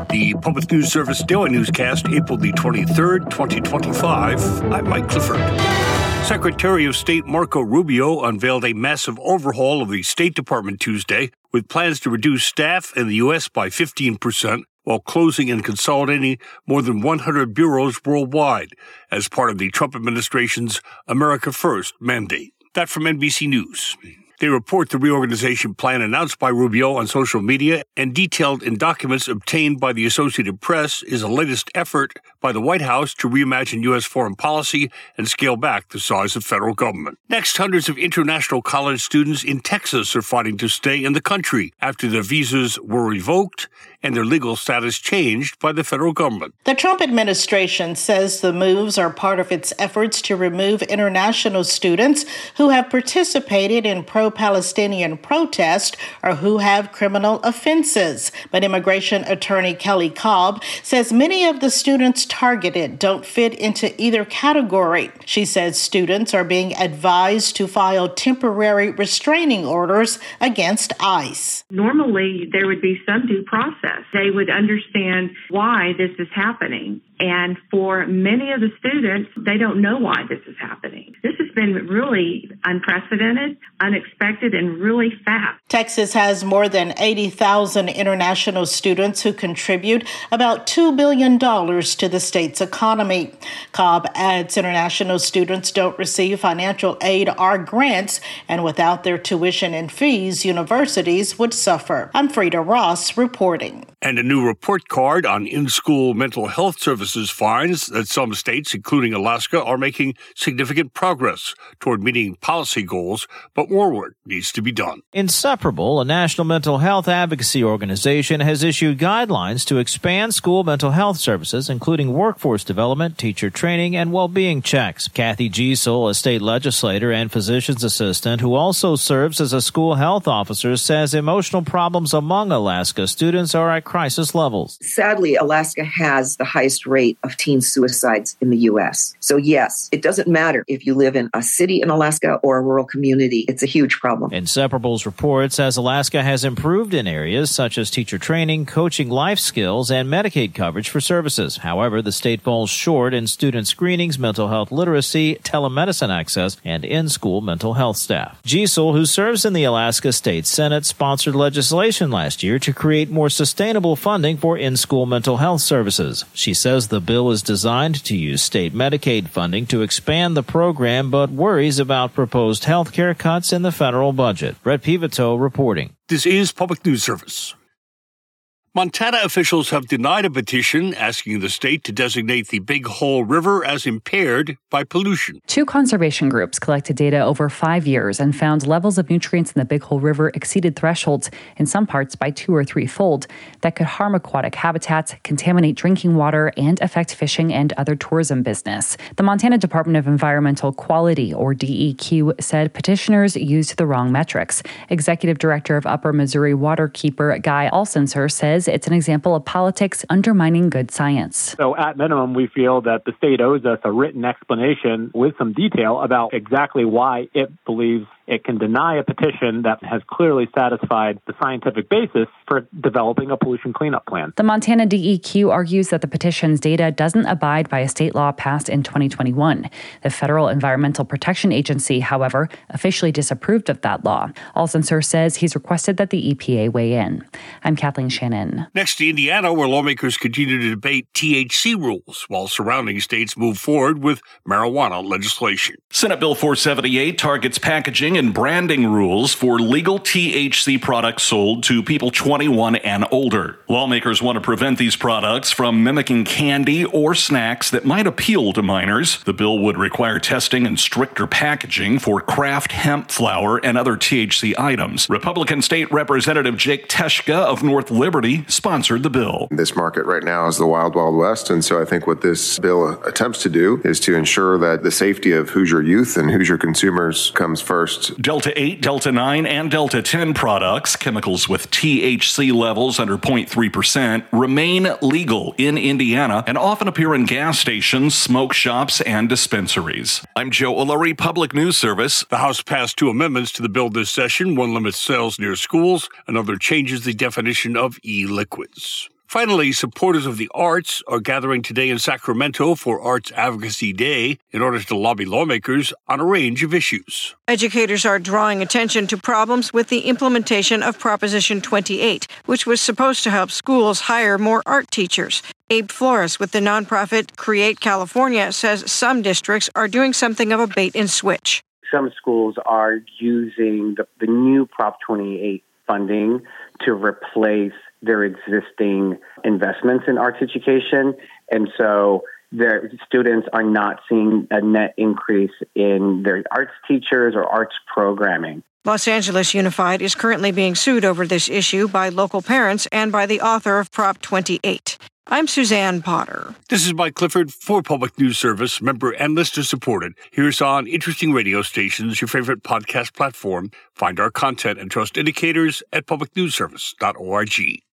The Public News Service Daily Newscast, April the 23rd, 2025. I'm Mike Clifford. Secretary of State Marco Rubio unveiled a massive overhaul of the State Department Tuesday, with plans to reduce staff in the U.S. by 15%, while closing and consolidating more than 100 bureaus worldwide as part of the Trump administration's America First mandate. That from NBC News. They report the reorganization plan announced by Rubio on social media and detailed in documents obtained by the Associated Press is the latest effort by the White House to reimagine U.S. foreign policy and scale back the size of federal government. Next, hundreds of international college students in Texas are fighting to stay in the country after their visas were revoked and their legal status changed by the federal government. The Trump administration says the moves are part of its efforts to remove international students who have participated in pro-Palestinian protest or who have criminal offenses. But immigration attorney Kelly Cobb says many of the students targeted don't fit into either category. She says students are being advised to file temporary restraining orders against ICE. Normally, there would be some due process. They would understand why this is happening. And for many of the students, they don't know why this is happening. This has been really unprecedented, unexpected, and really fast. Texas has more than 80,000 international students who contribute about $2 billion to the state's economy. Cobb adds international students don't receive financial aid or grants, and without their tuition and fees, universities would suffer. I'm Frida Ross reporting. And a new report card on in-school mental health services finds that some states, including Alaska, are making significant progress toward meeting policy goals, but more work needs to be done. Inseparable, a national mental health advocacy organization, has issued guidelines to expand school mental health services, including workforce development, teacher training, and well-being checks. Kathy Giesel, a state legislator and physician's assistant who also serves as a school health officer, says emotional problems among Alaska students are at crisis levels. Sadly, Alaska has the highest rate of teen suicides in the U.S. So yes, it doesn't matter if you live in a city in Alaska or a rural community. It's a huge problem. Inseparable's report says Alaska has improved in areas such as teacher training, coaching life skills, and Medicaid coverage for services. However, the state falls short in student screenings, mental health literacy, telemedicine access, and in-school mental health staff. Giesel, who serves in the Alaska State Senate, sponsored legislation last year to create more sustainable funding for in-school mental health services. She says the bill is designed to use state Medicaid funding to expand the program, but worries about proposed health care cuts in the federal budget. Brett Pivoto reporting. This is Public News Service. Montana officials have denied a petition asking the state to designate the Big Hole River as impaired by pollution. Two conservation groups collected data over 5 years and found levels of nutrients in the Big Hole River exceeded thresholds, in some parts by 2- or 3-fold, that could harm aquatic habitats, contaminate drinking water, and affect fishing and other tourism business. The Montana Department of Environmental Quality, or DEQ, said petitioners used the wrong metrics. Executive Director of Upper Missouri Waterkeeper Guy Alsenser says it's an example of politics undermining good science. So at minimum, we feel that the state owes us a written explanation with some detail about exactly why it believes it can deny a petition that has clearly satisfied the scientific basis for developing a pollution cleanup plan. The Montana DEQ argues that the petition's data doesn't abide by a state law passed in 2021. The Federal Environmental Protection Agency, however, officially disapproved of that law. Alsenser says he's requested that the EPA weigh in. I'm Kathleen Shannon. Next to Indiana, where lawmakers continue to debate THC rules while surrounding states move forward with marijuana legislation. Senate Bill 478 targets packaging and branding rules for legal THC products sold to people 21 and older. Lawmakers want to prevent these products from mimicking candy or snacks that might appeal to minors. The bill would require testing and stricter packaging for craft hemp flour and other THC items. Republican State Representative Jake Teschka of North Liberty sponsored the bill. This market right now is the wild, wild west, and so I think what this bill attempts to do is to ensure that the safety of Hoosier youth and Hoosier consumers comes first. Delta 8, Delta 9, and Delta 10 products, chemicals with THC levels under 0.3%, remain legal in Indiana and often appear in gas stations, smoke shops, and dispensaries. I'm Joe O'Leary, Public News Service. The House passed 2 amendments to the bill this session. One limits sales near schools, another changes the definition of e-liquids. Finally, supporters of the arts are gathering today in Sacramento for Arts Advocacy Day in order to lobby lawmakers on a range of issues. Educators are drawing attention to problems with the implementation of Proposition 28, which was supposed to help schools hire more art teachers. Abe Flores with the nonprofit Create California says some districts are doing something of a bait and switch. Some schools are using the new Prop 28 funding to replace their existing investments in arts education. And so their students are not seeing a net increase in their arts teachers or arts programming. Los Angeles Unified is currently being sued over this issue by local parents and by the author of Prop 28. I'm Suzanne Potter. This is Mike Clifford for Public News Service, member and listener supported. Hear us on interesting radio stations, your favorite podcast platform. Find our content and trust indicators at publicnewsservice.org.